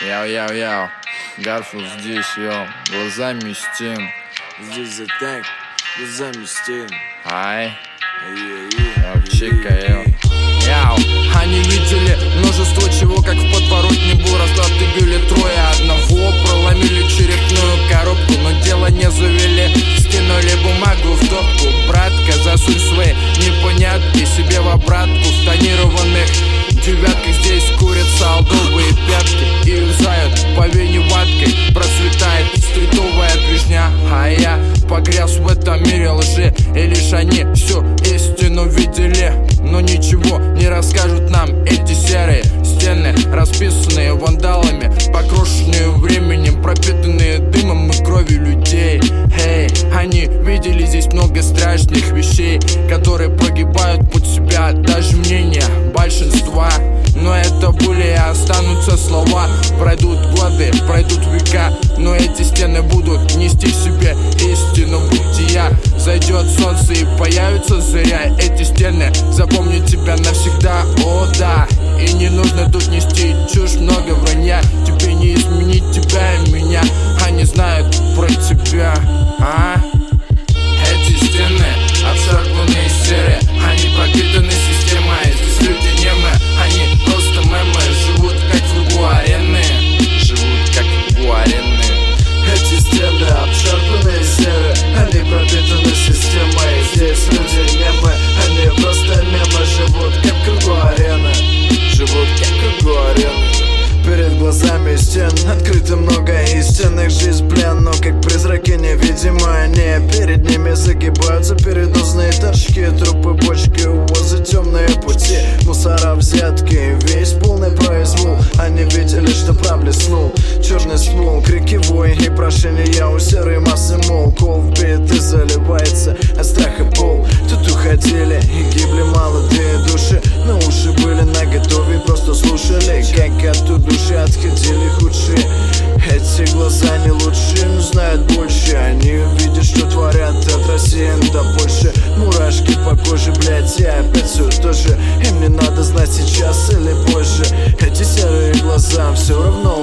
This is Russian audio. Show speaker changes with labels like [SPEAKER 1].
[SPEAKER 1] Яу-яу-яу, Гарфилд здесь, йоу, глазами стен.
[SPEAKER 2] Здесь The Tank, глазами стен.
[SPEAKER 1] Ай, яу, чика, яу.
[SPEAKER 3] Они видели множество чего, как в подворотне был раздатый бюле. Трое одного проломили черепную коробку, но дело не завели. Скинули бумагу в топку. Братка, засунь свои непонятки себе в обратку. В тонированных девятках здесь курят солдовые пятки и юзают по вене ваткой. Процветает стритовая движня, а я погряз в этом мире лжи. И лишь они всю истину видели, но ничего не расскажут нам эти серые стены, расписанные вандалами, покрошенные временем, пропитанные дымом и кровью людей. Эй, они видели здесь много страшных вещей, которые прогибают под себя даже мнение большинства. Но это были и останутся слова. Пройдут годы, пройдут века, но эти стены будут нести в себе истину бытия. Зайдет солнце и появится заря. Эти стены запомнят тебя навсегда, о да. И не нужно тут нести чушь, много вранья. Тебе не изменить тебя и меня. Они знают про тебя, а? Эти стены обшарпанные серые, они пропитаны системой. Здесь люди немы, они просто мемы. Живут как в кругу арены, живут как в кругу арены.
[SPEAKER 2] Эти стены обшарпанные серые, они пропитаны системой. Здесь люди мемы, они просто мемы. Живут как в кругу арены, живут как в кругу арены. Перед глазами стен открыто много истинных. Жизнь плен, но как призраки невидимые они. Перед ними загибаются передозные торчки, трупы, бочки, увозы, темные пути, мусора, взятки, весь полный произвол. Они видели, что проблеснул черный ствол, крики, вой и прошения у серой массы, мол, кол вбит и заливается от страха пол. Тут уходили и гибли молодые души, но уши были наготове, просто слушали, как оттуда души отходили худшие. Эти глаза не лучшие, но знают больше. Они видят, что творят от России до Польши. Мурашки по коже, блять, я опять все то же. Им не надо знать сейчас или позже. Эти серые глаза все равно